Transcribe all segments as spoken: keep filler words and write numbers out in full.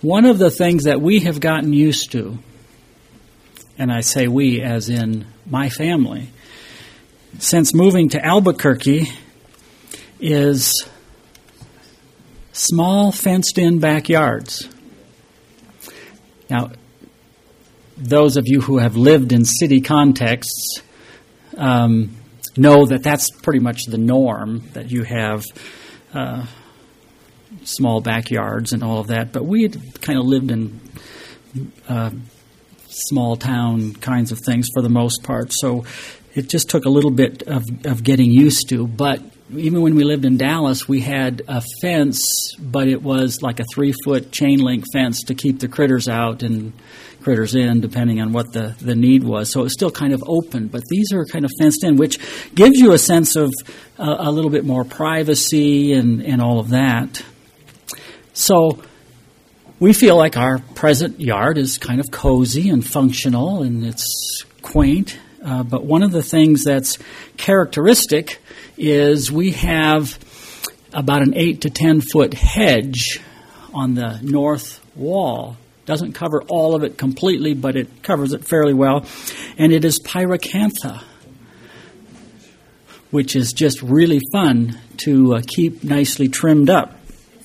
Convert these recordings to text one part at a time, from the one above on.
One of the things that we have gotten used to, and I say we as in my family, since moving to Albuquerque, is small fenced-in backyards. Now, those of you who have lived in city contexts um, know that that's pretty much the norm, that you have uh, small backyards and all of that. But we had kind of lived in uh, small town kinds of things for the most part, so it just took a little bit of, of getting used to. But even when we lived in Dallas, we had a fence, but it was like a three-foot chain link fence to keep the critters out and critters in, depending on what the, the need was. So it was still kind of open, but these are kind of fenced in, which gives you a sense of uh, a little bit more privacy and, and all of that. So we feel like our present yard is kind of cozy and functional, and it's quaint. Uh, but one of the things that's characteristic is we have about an eight to ten foot hedge on the north wall. Doesn't cover all of it completely, but it covers it fairly well. And it is pyracantha, which is just really fun to uh, keep nicely trimmed up.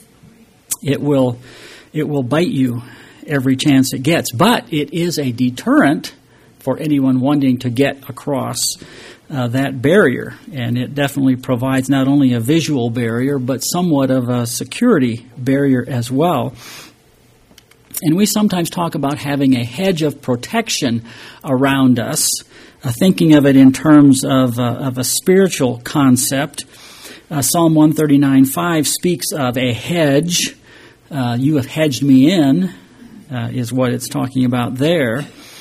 It will, it will bite you every chance it gets, but it is a deterrent for anyone wanting to get across uh, that barrier. And it definitely provides not only a visual barrier, but somewhat of a security barrier as well. And we sometimes talk about having a hedge of protection around us, uh, thinking of it in terms of, uh, of a spiritual concept. Uh, Psalm one thirty-nine five speaks of a hedge. Uh, you have hedged me in, uh, is what it's talking about there.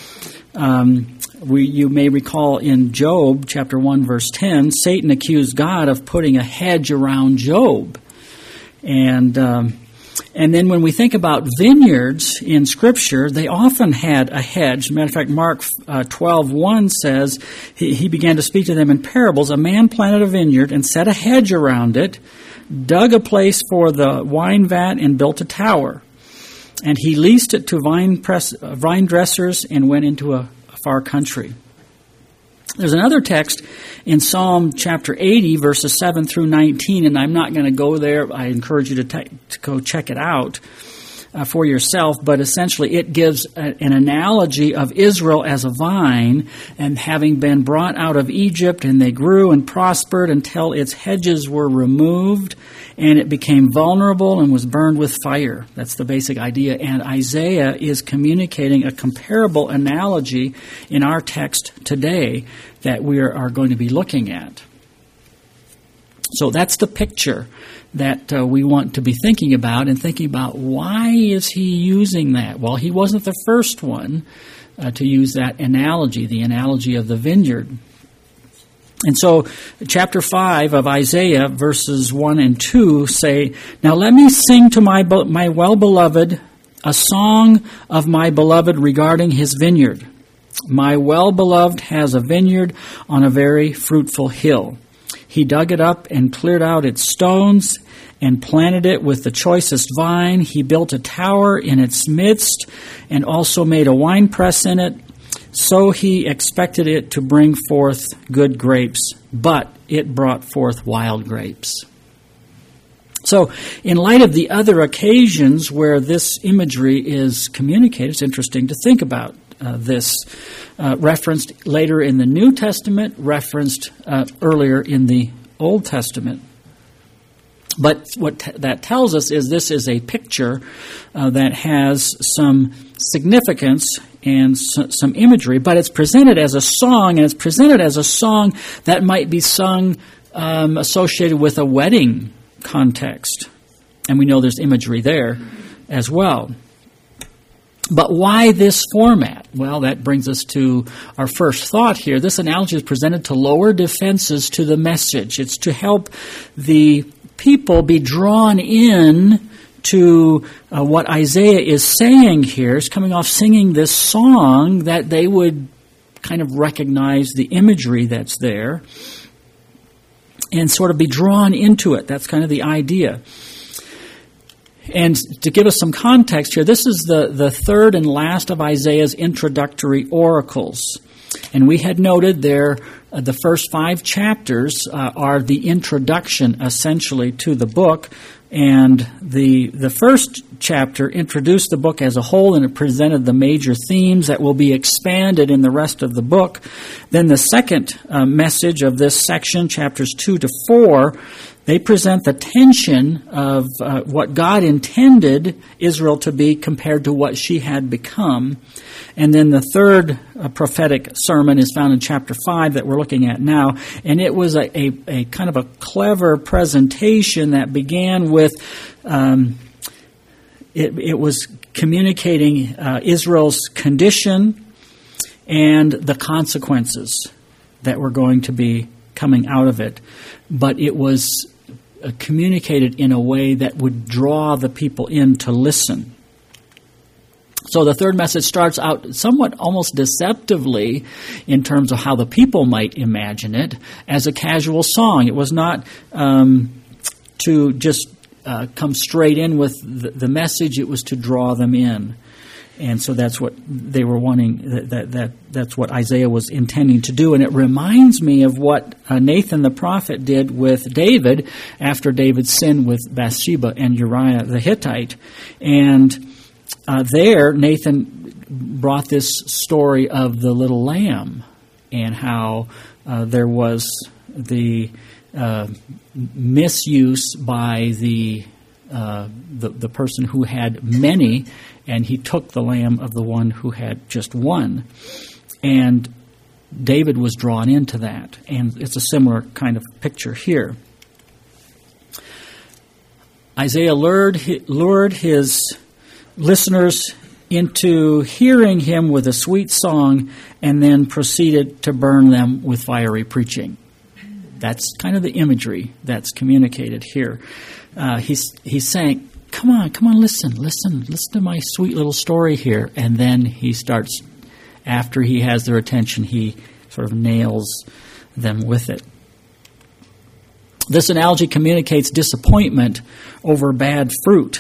Um, we, you may recall in Job, chapter one, verse ten, Satan accused God of putting a hedge around Job. And um, and then when we think about vineyards in Scripture, they often had a hedge. As a matter of fact, Mark uh, twelve one says, he, he began to speak to them in parables. A man planted a vineyard and set a hedge around it, dug a place for the wine vat, and built a tower. And he leased it to vine, press, uh, vine dressers and went into a, a far country. There's another text in Psalm chapter eighty, verses seven through nineteen, and I'm not going to go there. I encourage you to, t- to go check it out uh, for yourself. But essentially it gives a, an analogy of Israel as a vine, and having been brought out of Egypt, and they grew and prospered until its hedges were removed, and it became vulnerable and was burned with fire. That's the basic idea. And Isaiah is communicating a comparable analogy in our text today that we are going to be looking at. So that's the picture that uh, we want to be thinking about, and thinking about why is he using that? Well, he wasn't the first one uh, to use that analogy, the analogy of the vineyard. And so chapter five of Isaiah, verses one and two say, "Now let me sing to my my well-beloved a song of my beloved regarding his vineyard. My well-beloved has a vineyard on a very fruitful hill. He dug it up and cleared out its stones and planted it with the choicest vine. He built a tower in its midst and also made a winepress in it. So he expected it to bring forth good grapes, but it brought forth wild grapes." So in light of the other occasions where this imagery is communicated, it's interesting to think about uh, this. Uh, referenced later in the New Testament, referenced uh, earlier in the Old Testament. But what t- that tells us is this is a picture uh, that has some significance and s- some imagery, but it's presented as a song, and it's presented as a song that might be sung um, associated with a wedding context. And we know there's imagery there as well. But why this format? Well, that brings us to our first thought here. This analogy is presented to lower defenses to the message. It's to help the people be drawn in to uh, what Isaiah is saying here. He's coming off singing this song, that they would kind of recognize the imagery that's there and sort of be drawn into it. That's kind of the idea. And to give us some context here, this is the, the third and last of Isaiah's introductory oracles. And we had noted there uh, the first five chapters uh, are the introduction, essentially, to the book. And the the first chapter introduced the book as a whole, and it presented the major themes that will be expanded in the rest of the book. Then the second uh, message of this section, chapters two to four, they present the tension of uh, what God intended Israel to be compared to what she had become. And then the third uh, prophetic sermon is found in chapter five that we're looking at now. And it was a, a, a kind of a clever presentation that began with, um, it, it was communicating uh, Israel's condition and the consequences that were going to be coming out of it. But it was uh, communicated in a way that would draw the people in to listen. So the third message starts out somewhat almost deceptively in terms of how the people might imagine it as a casual song. It was not um, to just uh, come straight in with the, the message. It was to draw them in. And so that's what they were wanting, that, that, that that's what Isaiah was intending to do. And it reminds me of what uh, Nathan the prophet did with David after David sinned with Bathsheba and Uriah the Hittite. And Uh, there, Nathan brought this story of the little lamb and how uh, there was the uh, misuse by the, uh, the the person who had many, and he took the lamb of the one who had just one. And David was drawn into that, and it's a similar kind of picture here. Isaiah lured, lured his listeners into hearing him with a sweet song and then proceeded to burn them with fiery preaching. That's kind of the imagery that's communicated here. Uh, he's, he's saying, come on, come on, listen, listen, listen to my sweet little story here. And then he starts, after he has their attention, he sort of nails them with it. This analogy communicates disappointment over bad fruit.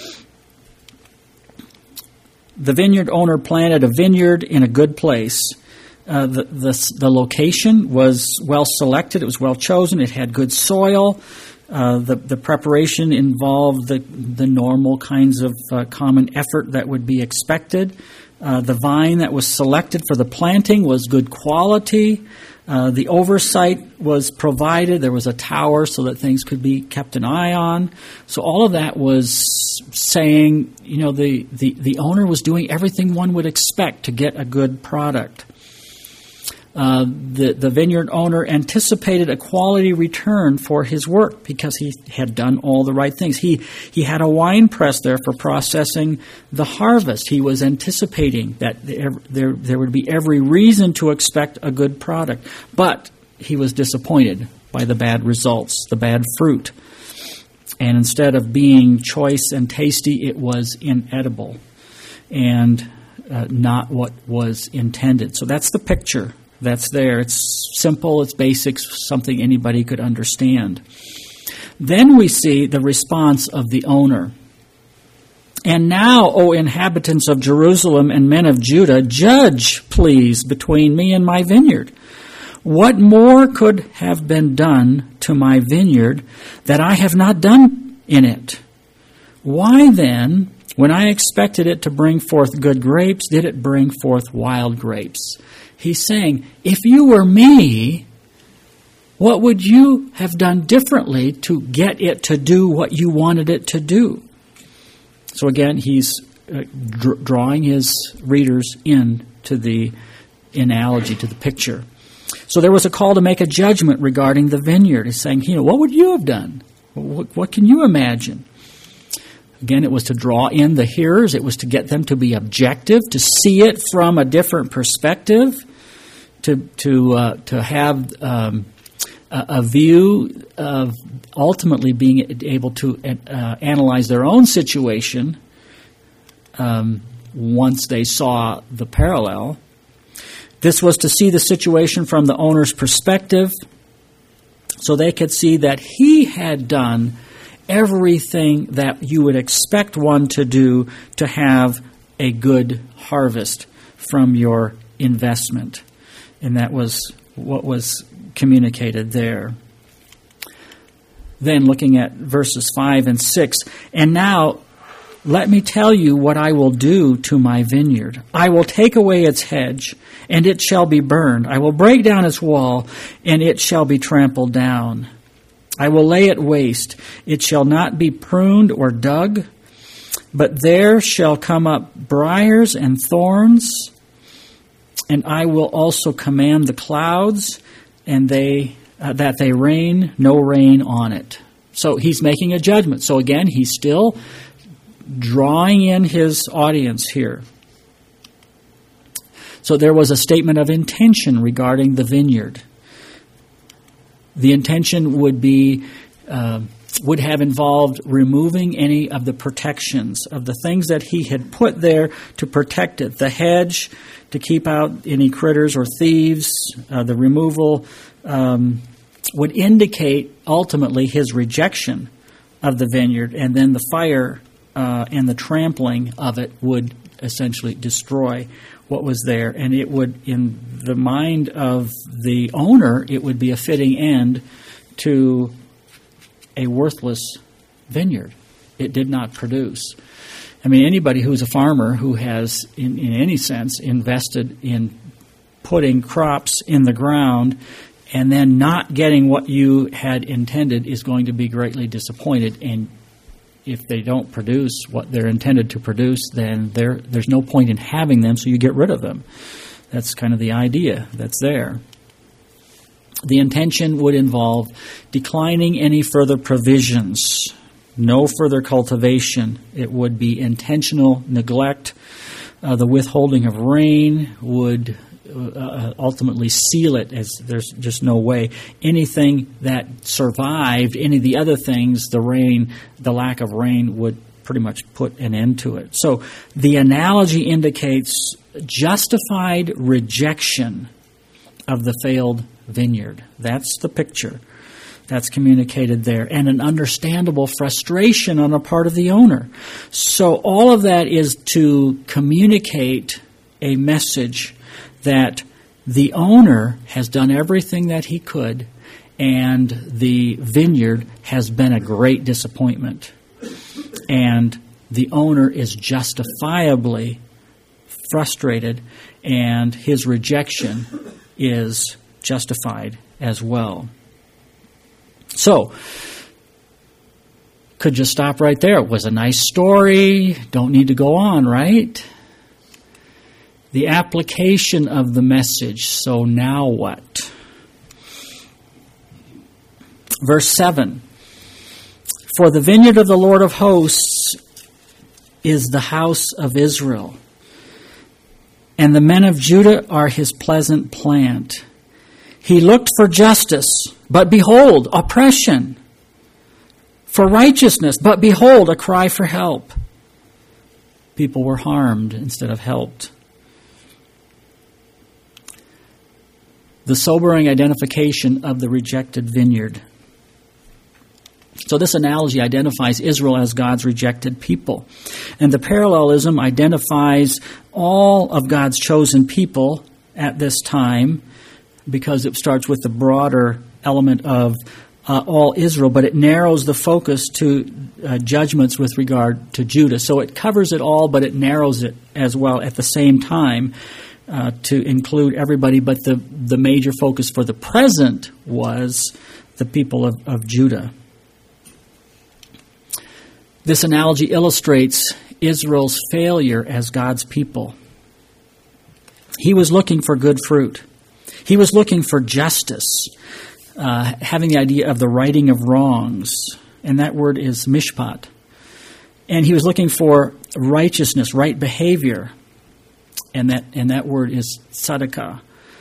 The vineyard owner planted a vineyard in a good place. Uh, the, the the location was well selected. It was well chosen. It had good soil. Uh, the the preparation involved the the normal kinds of uh, common effort that would be expected. Uh, the vine that was selected for the planting was good quality. Uh, the oversight was provided. There was a tower so that things could be kept an eye on. So all of that was saying, you know, the, the, the owner was doing everything one would expect to get a good product. Uh, the, the vineyard owner anticipated a quality return for his work because he had done all the right things. He he had a wine press there for processing the harvest. He was anticipating that there, there, there would be every reason to expect a good product. But he was disappointed by the bad results, the bad fruit. And instead of being choice and tasty, it was inedible and uh, not what was intended. So that's the picture. That's there. It's simple, it's basic, something anybody could understand. Then we see the response of the owner. And now, O inhabitants of Jerusalem and men of Judah, judge, please, between me and my vineyard. What more could have been done to my vineyard that I have not done in it? Why then, when I expected it to bring forth good grapes, did it bring forth wild grapes? He's saying, if you were me, what would you have done differently to get it to do what you wanted it to do? So again, he's uh, dr- drawing his readers in to the analogy, to the picture. So there was a call to make a judgment regarding the vineyard. He's saying, you know, what would you have done? What, what can you imagine? Again, it was to draw in the hearers. It was to get them to be objective, to see it from a different perspective, to to uh, to have um, a, a view of ultimately being able to uh, analyze their own situation um, once they saw the parallel. This was to see the situation from the owner's perspective, so they could see that he had done everything that you would expect one to do to have a good harvest from your investment. And that was what was communicated there. Then looking at verses five and six, and now let me tell you what I will do to my vineyard. I will take away its hedge, and it shall be burned. I will break down its wall, and it shall be trampled down. I will lay it waste. It shall not be pruned or dug, but there shall come up briars and thorns, and I will also command the clouds, and they uh, that they rain no rain on it. So he's making a judgment. So again, he's still drawing in his audience here. So there was a statement of intention regarding the vineyard. The intention would be uh, would have involved removing any of the protections of the things that he had put there to protect it. The hedge to keep out any critters or thieves. Uh, the removal um, would indicate ultimately his rejection of the vineyard, and then the fire uh, and the trampling of it would essentially destroy what was there. And it would, in the mind of the owner, it would be a fitting end to a worthless vineyard. It did not produce. I mean, anybody who's a farmer who has, in, in any sense, invested in putting crops in the ground and then not getting what you had intended is going to be greatly disappointed. And if they don't produce what they're intended to produce, then there there's no point in having them, so you get rid of them. That's kind of the idea that's there. The intention would involve declining any further provisions, no further cultivation. It would be intentional neglect. Uh, the withholding of rain would uh, ultimately seal it, as there's just no way. Anything that survived, any of the other things, the rain, the lack of rain would pretty much put an end to it. So the analogy indicates justified rejection of the failed vineyard. That's the picture that's communicated there, and an understandable frustration on the part of the owner. So all of that is to communicate a message that the owner has done everything that he could, and the vineyard has been a great disappointment. And the owner is justifiably frustrated, and his rejection is justified as well. So, could just stop right there. It was a nice story. Don't need to go on, right? The application of the message. So now what? Verse seven. For the vineyard of the Lord of hosts is the house of Israel, and the men of Judah are his pleasant plant. He looked for justice, but behold, oppression. For righteousness, but behold, a cry for help. People were harmed instead of helped. The sobering identification of the rejected vineyard. So this analogy identifies Israel as God's rejected people. And the parallelism identifies all of God's chosen people at this time, because it starts with the broader element of uh, all Israel, but it narrows the focus to uh, judgments with regard to Judah. So it covers it all, but it narrows it as well at the same time uh, to include everybody. But the, the major focus for the present was the people of, of Judah. This analogy illustrates Israel's failure as God's people. He was looking for good fruit. He was looking for justice, uh, having the idea of the righting of wrongs, and that word is mishpat. And he was looking for righteousness, right behavior, and that and that word is tzedakah.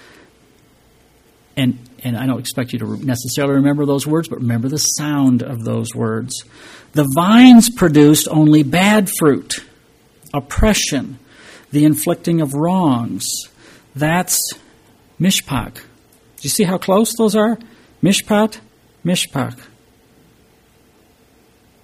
And and I don't expect you to necessarily remember those words, but remember the sound of those words. The vines produced only bad fruit, oppression, the inflicting of wrongs. That's mishpat. Do you see how close those are? Mishpat, mishpat.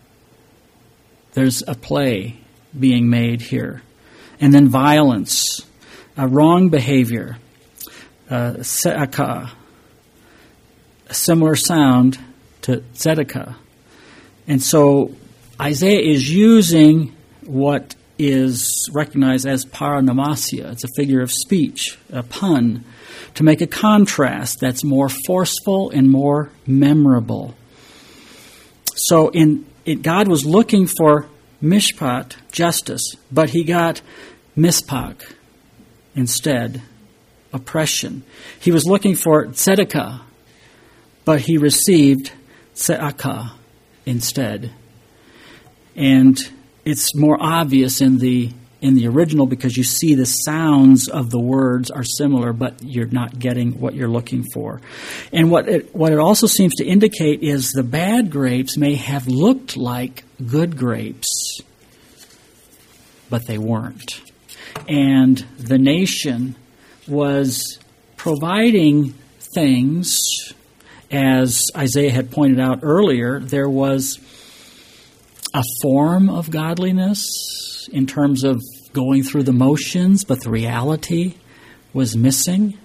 There's a play being made here. And then violence, uh, wrong behavior, uh, se'aka, a similar sound to tzedakah. And so Isaiah is using what is recognized as paranomasia. It's a figure of speech, a pun, to make a contrast that's more forceful and more memorable. So in it, God was looking for mishpat, justice, but he got mispach instead, oppression. He was looking for tzedakah, but he received se'aka instead. And it's more obvious in the in the original because you see the sounds of the words are similar, but you're not getting what you're looking for. And what it, what it also seems to indicate is the bad grapes may have looked like good grapes, but they weren't. And the nation was providing things, as Isaiah had pointed out earlier. There was a form of godliness in terms of going through the motions, but the reality was missing.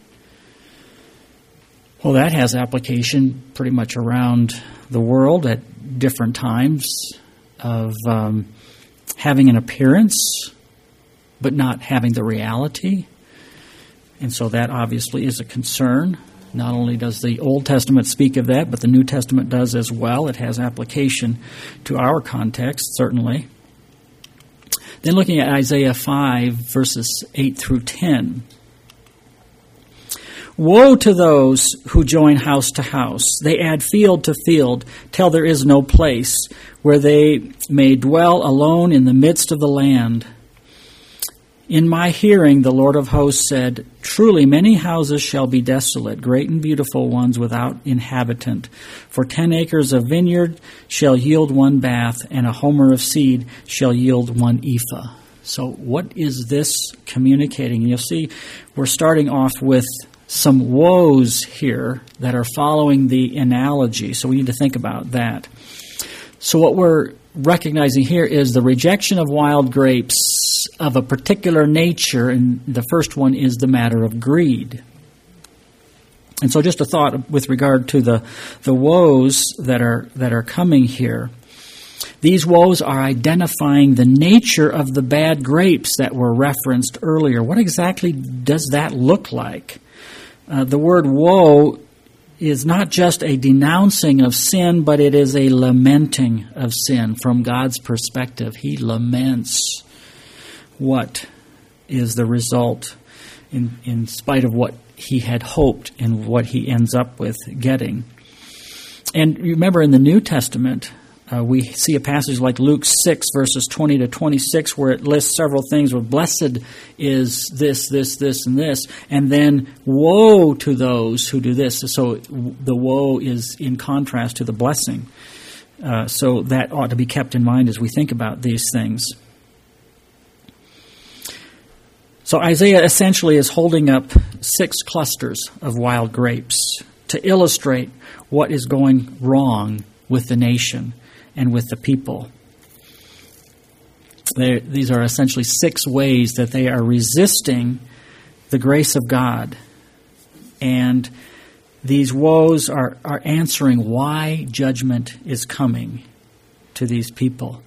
Well, that has application pretty much around the world at different times of um, having an appearance, but not having the reality. And so that obviously is a concern. Not only does the Old Testament speak of that, but the New Testament does as well. It has application to our context, certainly. Then looking at Isaiah five, verses eight through ten. Woe to those who join house to house. They add field to field, till there is no place where they may dwell alone in the midst of the land. In my hearing, the Lord of hosts said, truly many houses shall be desolate, great and beautiful ones without inhabitant. For ten acres of vineyard shall yield one bath, and a homer of seed shall yield one ephah. So what is this communicating? You'll see we're starting off with some woes here that are following the analogy. So we need to think about that. So what we're recognizing here is the rejection of wild grapes of a particular nature, and the first one is the matter of greed. And so just a thought with regard to the, the woes that are that are coming here. These woes are identifying the nature of the bad grapes that were referenced earlier. What exactly does that look like? Uh, the word woe is not just a denouncing of sin, but it is a lamenting of sin from God's perspective. He laments what is the result in, in spite of what he had hoped and what he ends up with getting. And remember in the New Testament, uh, we see a passage like Luke six, verses twenty to twenty-six, where it lists several things where blessed is this, this, this, and this, and then woe to those who do this. So the woe is in contrast to the blessing. Uh, so that ought to be kept in mind as we think about these things. So Isaiah essentially is holding up six clusters of wild grapes to illustrate what is going wrong with the nation and with the people. They're, these are essentially six ways that they are resisting the grace of God. And these woes are, are answering why judgment is coming to these people.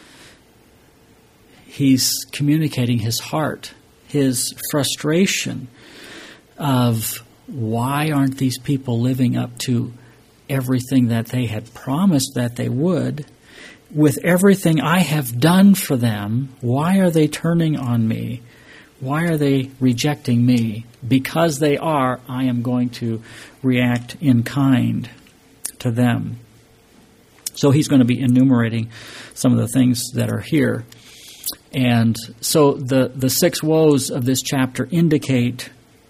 He's communicating his heart, his frustration of why aren't these people living up to everything that they had promised that they would. With everything I have done for them, why are they turning on me? Why are they rejecting me? Because they are, I am going to react in kind to them. So he's going to be enumerating some of the things that are here. And so the, the six woes of this chapter indicate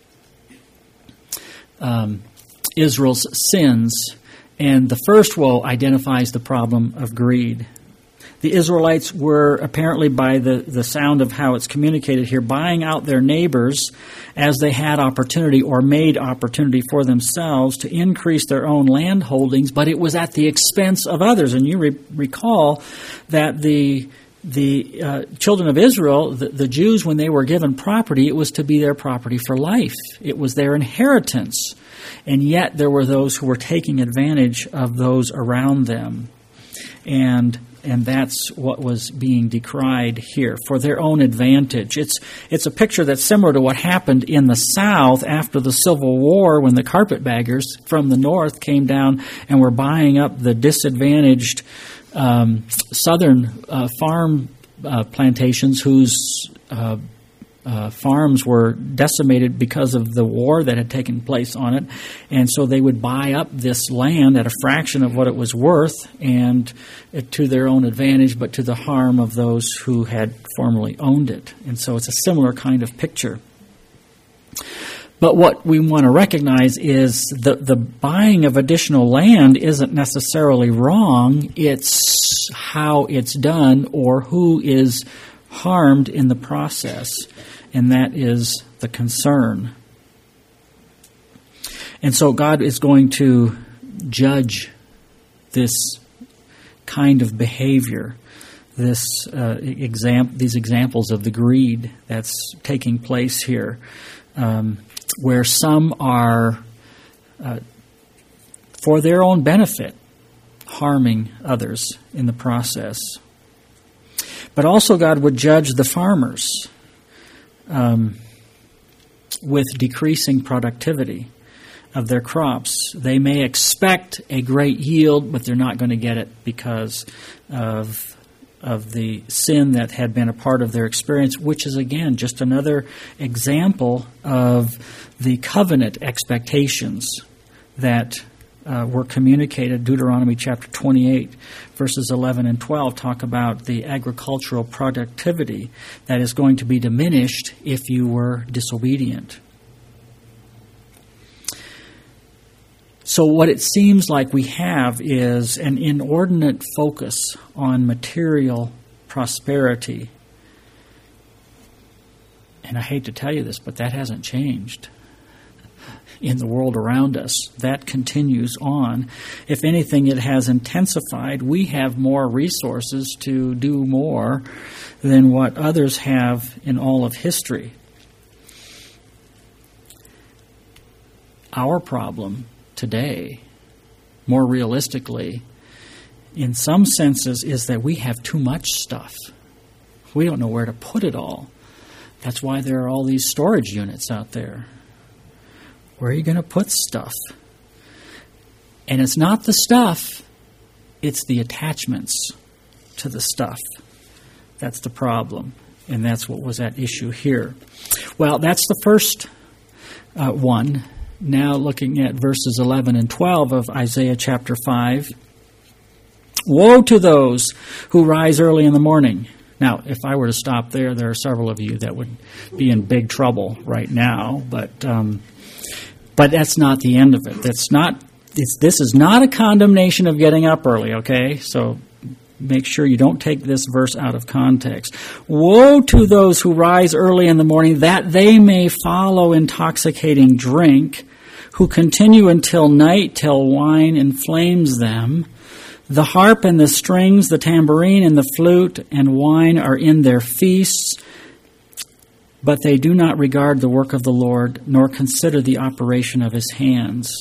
um, Israel's sins. And the first woe identifies the problem of greed. The Israelites were apparently, by the, the sound of how it's communicated here, buying out their neighbors as they had opportunity or made opportunity for themselves to increase their own land holdings, but it was at the expense of others. And you re- recall that the the uh, children of Israel, the, the Jews, when they were given property, it was to be their property for life. It was their inheritance. And yet there were those who were taking advantage of those around them. And and that's what was being decried here, for their own advantage. It's it's a picture that's similar to what happened in the South after the Civil War, when the carpetbaggers from the North came down and were buying up the disadvantaged um, Southern uh, farm uh, plantations whose uh, uh, farms were decimated because of the war that had taken place on it. And so they would buy up this land at a fraction of what it was worth, and it, to their own advantage, but to the harm of those who had formerly owned it. And so it's a similar kind of picture. But what we want to recognize is the, the buying of additional land isn't necessarily wrong. It's how it's done or who is harmed in the process. And that is the concern. And so God is going to judge this kind of behavior, this uh, exam- these examples of the greed that's taking place here, um, where some are, uh, for their own benefit, harming others in the process. But also God would judge the farmers um, with decreasing productivity of their crops. They may expect a great yield, but they're not going to get it because of of the sin that had been a part of their experience, which is, again, just another example of the covenant expectations that uh, were communicated. Deuteronomy chapter twenty-eight, verses eleven and twelve talk about the agricultural productivity that is going to be diminished if you were disobedient. So what it seems like we have is an inordinate focus on material prosperity. And I hate to tell you this, but that hasn't changed in the world around us. That continues on. If anything, it has intensified. We have more resources to do more than what others have in all of history. Our problem today, more realistically, in some senses, is that we have too much stuff. We don't know where to put it all. That's why there are all these storage units out there. Where are you going to put stuff? And it's not the stuff, it's the attachments to the stuff. That's the problem. And that's what was at issue here. Well, that's the first uh, one. Now looking at verses eleven and twelve of Isaiah chapter five. Woe to those who rise early in the morning. Now, if I were to stop there, there are several of you that would be in big trouble right now. But um, but that's not the end of it. That's not. It's, this is not a condemnation of getting up early, okay? So make sure you don't take this verse out of context. Woe to those who rise early in the morning, that they may follow intoxicating drink, who continue until night, till wine inflames them. The harp and the strings, the tambourine and the flute and wine are in their feasts, but they do not regard the work of the Lord, nor consider the operation of his hands.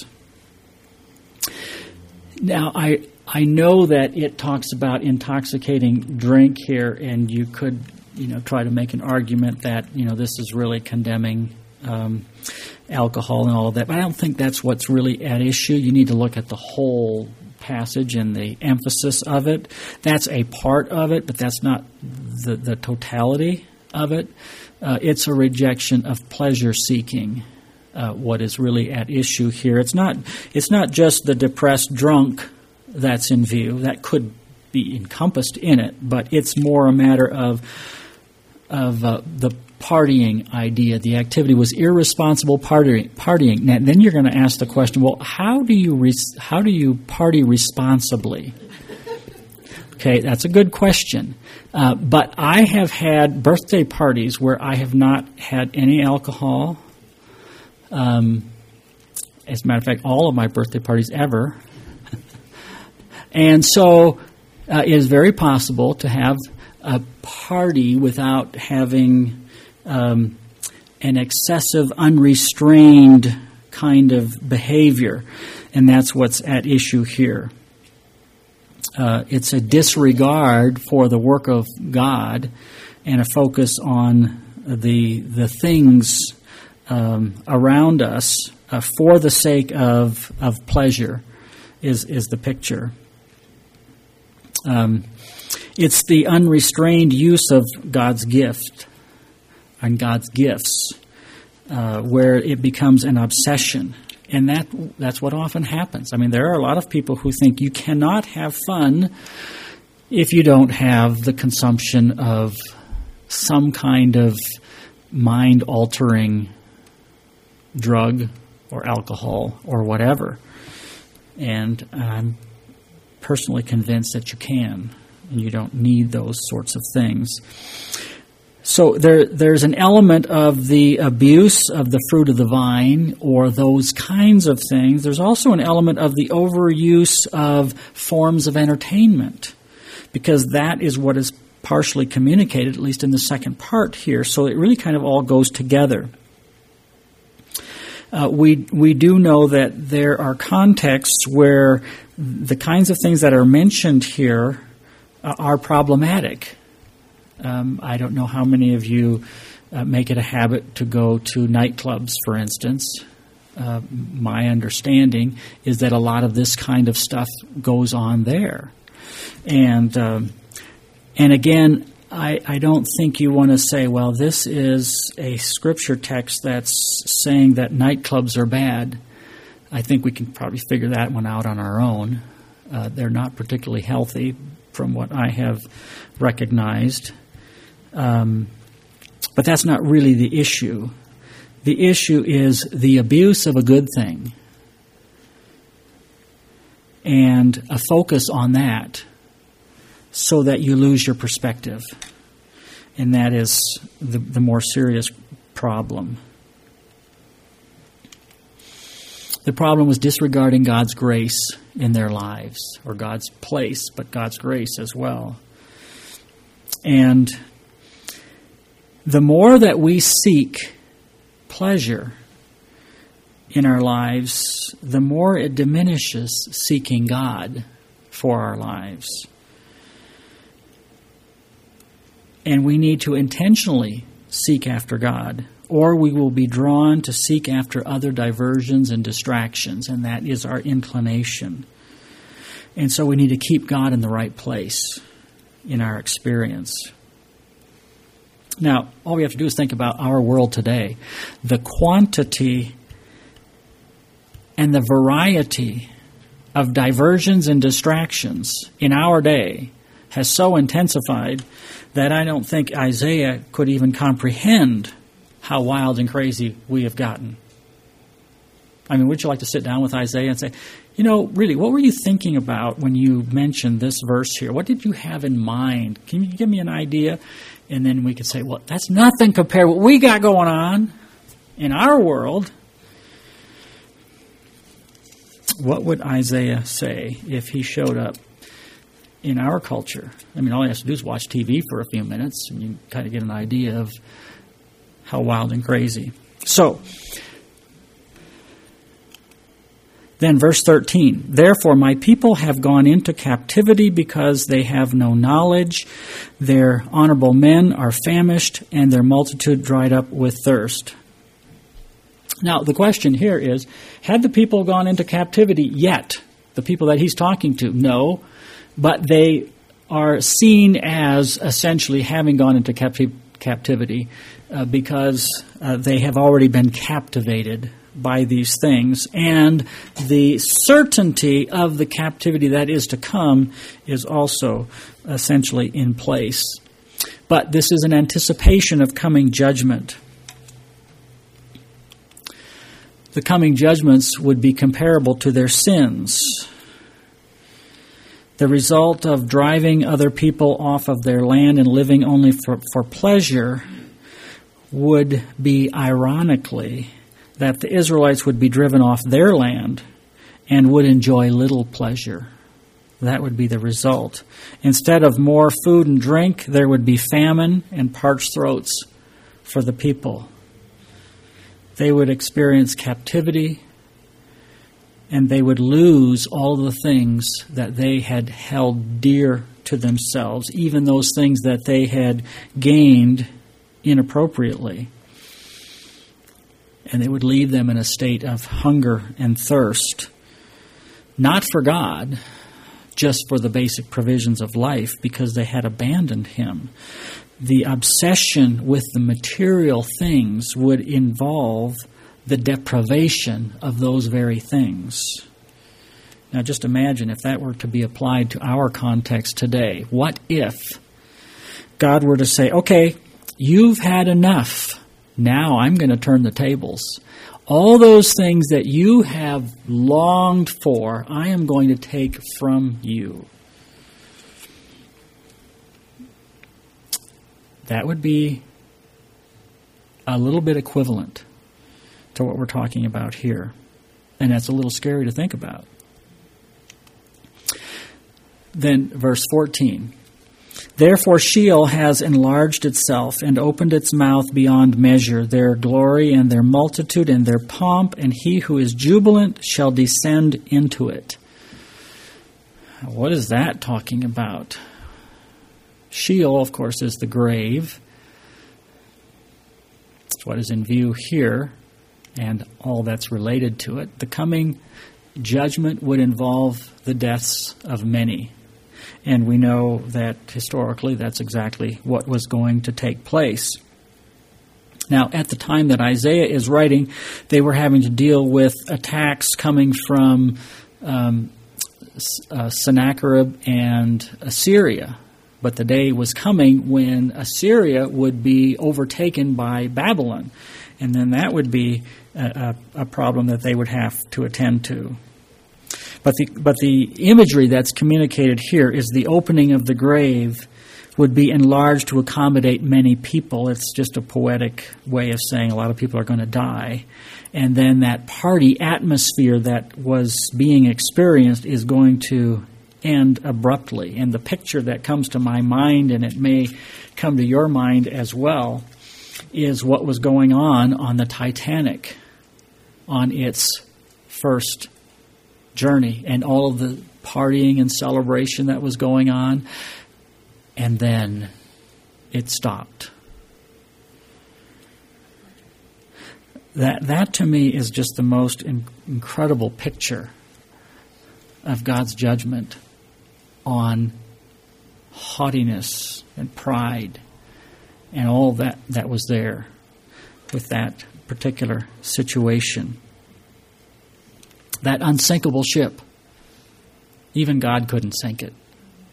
Now, I I know that it talks about intoxicating drink here, and you could, you know, try to make an argument that, you know, this is really condemning um, alcohol and all of that. But I don't think that's what's really at issue. You need to look at the whole passage and the emphasis of it. That's a part of it, but that's not the, the totality of it. Uh, it's a rejection of pleasure seeking. Uh, what is really at issue here? It's not. It's not just the depressed drunk that's in view. That could be encompassed in it, but it's more a matter of of uh, the partying idea. The activity was irresponsible partying. Partying. Now, then you're going to ask the question: well, how do you res- how do you party responsibly? Okay, that's a good question. Uh, but I have had birthday parties where I have not had any alcohol. Um, as a matter of fact, all of my birthday parties ever. And so uh, it is very possible to have uh, party without having um, an excessive, unrestrained kind of behavior. And that's what's at issue here. Uh, it's a disregard for the work of God and a focus on the the things um, around us uh, for the sake of of pleasure is is the picture. Um, it's the unrestrained use of God's gift and God's gifts uh, where it becomes an obsession. And that that's what often happens. I mean, there are a lot of people who think you cannot have fun if you don't have the consumption of some kind of mind-altering drug or alcohol or whatever. And I'm personally convinced that you can, and you don't need those sorts of things. So there, there's an element of the abuse of the fruit of the vine or those kinds of things. There's also an element of the overuse of forms of entertainment, because that is what is partially communicated, at least in the second part here. So it really kind of all goes together. Uh, we we do know that there are contexts where the kinds of things that are mentioned here uh, are problematic. Um, I don't know how many of you uh, make it a habit to go to nightclubs, for instance. Uh, my understanding is that a lot of this kind of stuff goes on there. And um, and again, I, I don't think you want to say, well, this is a scripture text that's saying that nightclubs are bad. I think we can probably figure that one out on our own. Uh, they're not particularly healthy from what I have recognized. Um, but that's not really the issue. The issue is the abuse of a good thing and a focus on that so that you lose your perspective. And that is the, the more serious problem. The problem was disregarding God's grace in their lives, or God's place, but God's grace as well. And the more that we seek pleasure in our lives, the more it diminishes seeking God for our lives. And we need to intentionally seek after God, or we will be drawn to seek after other diversions and distractions, and that is our inclination. And so we need to keep God in the right place in our experience. Now, all we have to do is think about our world today. The quantity and the variety of diversions and distractions in our day has so intensified that I don't think Isaiah could even comprehend how wild and crazy we have gotten. I mean, would you like to sit down with Isaiah and say, you know, really, what were you thinking about when you mentioned this verse here? What did you have in mind? Can you give me an idea? And then we could say, well, that's nothing compared to what we got going on in our world. What would Isaiah say if he showed up in our culture? I mean, all he has to do is watch T V for a few minutes, and you kind of get an idea of how wild and crazy. So, then verse thirteen, therefore my people have gone into captivity because they have no knowledge. Their honorable men are famished, and their multitude dried up with thirst. Now, the question here is, had the people gone into captivity yet? The people that he's talking to? No, but they are seen as essentially having gone into capti- captivity uh, because uh, they have already been captivated by these things, and the certainty of the captivity that is to come is also essentially in place. But this is an anticipation of coming judgment. The coming judgments would be comparable to their sins. The result of driving other people off of their land and living only for, for pleasure would be, ironically, that the Israelites would be driven off their land and would enjoy little pleasure That would be the result. Instead of more food and drink, there would be famine and parched throats for the people. They would experience captivity, and they would lose all the things that they had held dear to themselves, even those things that they had gained inappropriately. And they would leave them in a state of hunger and thirst, not for God, just for the basic provisions of life, because they had abandoned Him. The obsession with the material things would involve the deprivation of those very things. Now just imagine if that were to be applied to our context today. What if God were to say, okay, you've had enough. Now I'm going to turn the tables. All those things that you have longed for, I am going to take from you. That would be a little bit equivalent to what we're talking about here. And that's a little scary to think about. Then verse fourteen. Therefore Sheol has enlarged itself and opened its mouth beyond measure, their glory and their multitude and their pomp, and he who is jubilant shall descend into it. What is that talking about? Sheol, of course, is the grave. It's what is in view here and all that's related to it. The coming judgment would involve the deaths of many. And we know that historically that's exactly what was going to take place. Now, at the time that Isaiah is writing, they were having to deal with attacks coming from um, uh, Sennacherib and Assyria. But the day was coming when Assyria would be overtaken by Babylon. And then that would be a, a, a problem that they would have to attend to. But the, but the imagery that's communicated here is the opening of the grave would be enlarged to accommodate many people. It's just a poetic way of saying a lot of people are going to die. And then that party atmosphere that was being experienced is going to end abruptly. And the picture that comes to my mind, and it may come to your mind as well, is what was going on on the Titanic on its first journey, and all of the partying and celebration that was going on, and then it stopped. That that to me is just the most in, incredible picture of God's judgment on haughtiness and pride and all that that was there with that particular situation. That unsinkable ship, even God couldn't sink it.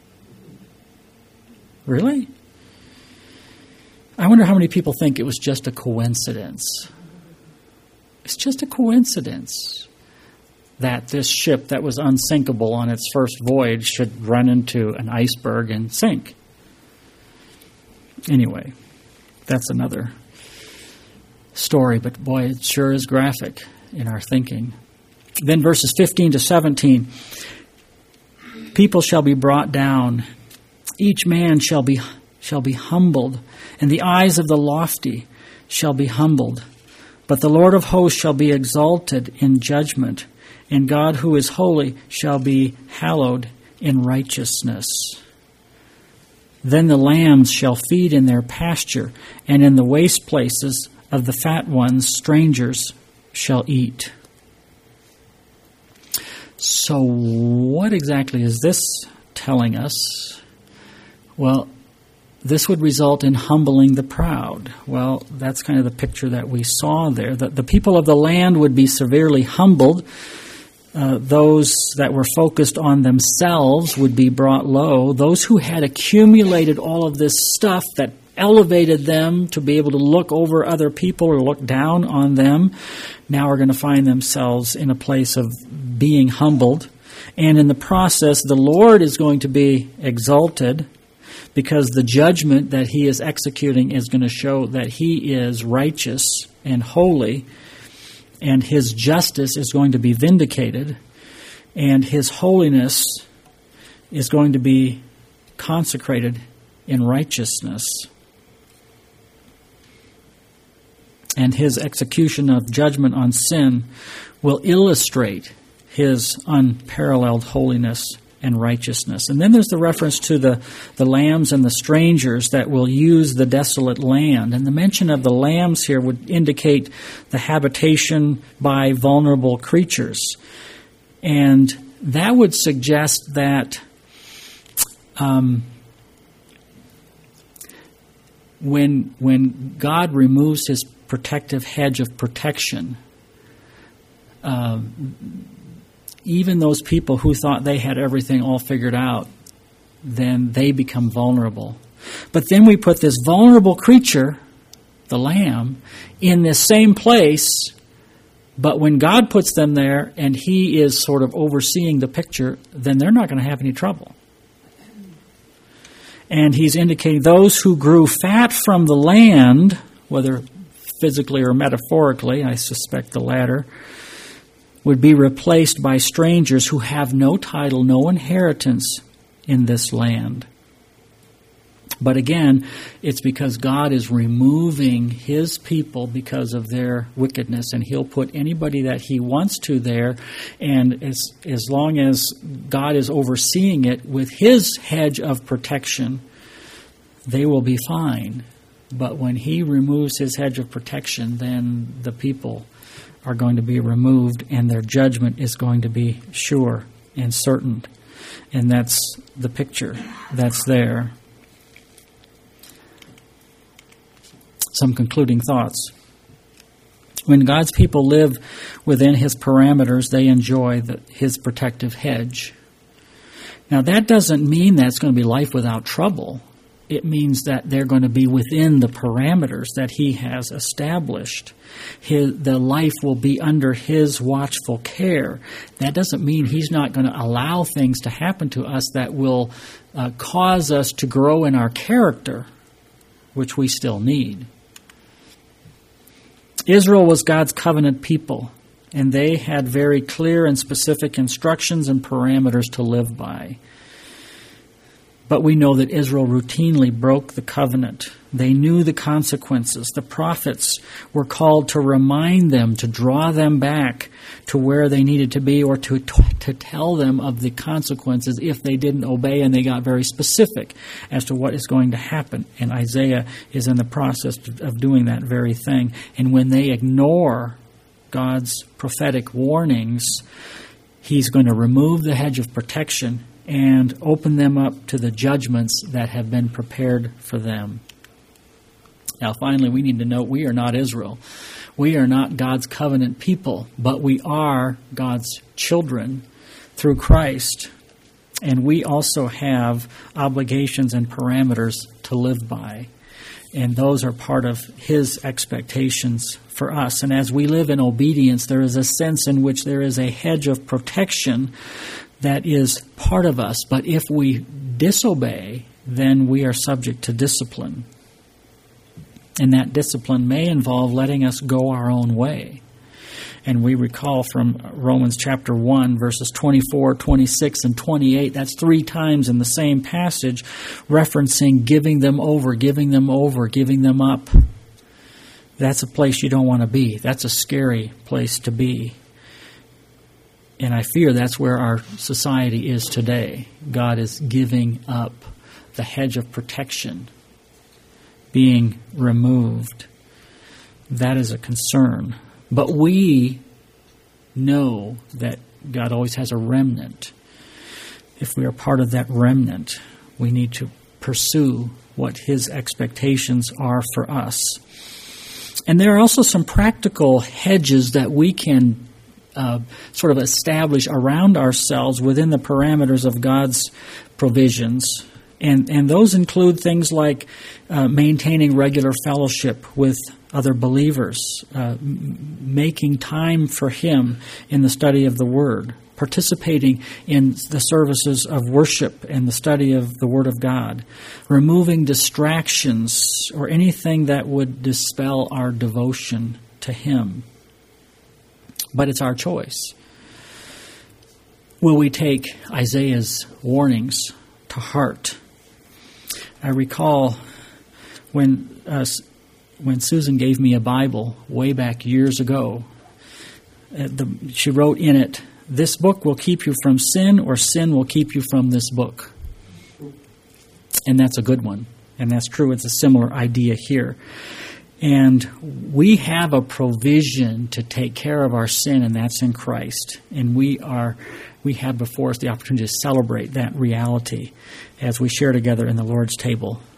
Really? I wonder how many people think it was just a coincidence. It's just a coincidence that this ship that was unsinkable on its first voyage should run into an iceberg and sink. Anyway, that's another story, but boy, it sure is graphic in our thinking. Then verses fifteen to seventeen, people shall be brought down, each man shall be shall be humbled, and the eyes of the lofty shall be humbled. But the Lord of hosts shall be exalted in judgment, and God who is holy shall be hallowed in righteousness. Then the lambs shall feed in their pasture, and in the waste places of the fat ones strangers shall eat. So what exactly is this telling us? Well, this would result in humbling the proud. Well, that's kind of the picture that we saw there. That the people of the land would be severely humbled. Uh, those that were focused on themselves would be brought low. Those who had accumulated all of this stuff that elevated them to be able to look over other people or look down on them now are going to find themselves in a place of being humbled. And in the process, the Lord is going to be exalted because the judgment that He is executing is going to show that He is righteous and holy, and His justice is going to be vindicated, and His holiness is going to be consecrated in righteousness. And his execution of judgment on sin will illustrate his unparalleled holiness and righteousness. And then there's the reference to the, the lambs and the strangers that will use the desolate land. And the mention of the lambs here would indicate the habitation by vulnerable creatures. And that would suggest that um, when when God removes his protective hedge of protection, uh, even those people who thought they had everything all figured out, then they become vulnerable. But then we put this vulnerable creature, the lamb, in this same place, but when God puts them there and he is sort of overseeing the picture, then they're not going to have any trouble. And he's indicating those who grew fat from the land, whether physically or metaphorically, I suspect the latter, would be replaced by strangers who have no title, no inheritance in this land. But again, it's because God is removing his people because of their wickedness, and he'll put anybody that he wants to there, and as, as long as God is overseeing it with his hedge of protection, they will be fine. But when he removes his hedge of protection, then the people are going to be removed, and their judgment is going to be sure and certain. And that's the picture that's there. Some concluding thoughts. When God's people live within his parameters, they enjoy the, his protective hedge. Now, that doesn't mean that it's going to be life without trouble. It means that they're going to be within the parameters that he has established. His, the life will be under his watchful care. That doesn't mean he's not going to allow things to happen to us that will uh, cause us to grow in our character, which we still need. Israel was God's covenant people, and they had very clear and specific instructions and parameters to live by. But we know that Israel routinely broke the covenant. They knew the consequences. The prophets were called to remind them, to draw them back to where they needed to be, or to, to tell them of the consequences if they didn't obey, and they got very specific as to what is going to happen. And Isaiah is in the process of doing that very thing. And when they ignore God's prophetic warnings, he's going to remove the hedge of protection and open them up to the judgments that have been prepared for them. Now, finally, we need to note we are not Israel. We are not God's covenant people, but we are God's children through Christ. And we also have obligations and parameters to live by. And those are part of his expectations for us. And as we live in obedience, there is a sense in which there is a hedge of protection that is part of us. But if we disobey, then we are subject to discipline. And that discipline may involve letting us go our own way. And we recall from Romans chapter one, verses twenty-four, twenty-six, and twenty-eight, that's three times in the same passage, referencing giving them over, giving them over, giving them up. That's a place you don't want to be. That's a scary place to be. And I fear that's where our society is today. God is giving up, the hedge of protection being removed. That is a concern. But we know that God always has a remnant. If we are part of that remnant, we need to pursue what his expectations are for us. And there are also some practical hedges that we can Uh, sort of establish around ourselves within the parameters of God's provisions. And, and those include things like uh, maintaining regular fellowship with other believers, uh, m- making time for him in the study of the Word, participating in the services of worship and the study of the Word of God, removing distractions or anything that would dispel our devotion to him. But it's our choice. will we take Isaiah's warnings to heart? I recall when uh, when Susan gave me a Bible way back years ago, uh, the, she wrote in it, "This book will keep you from sin, or sin will keep you from this book." And that's a good one. And that's true. It's a similar idea here. And we have a provision to take care of our sin, and that's in Christ. And we are we have before us the opportunity to celebrate that reality as we share together in the Lord's table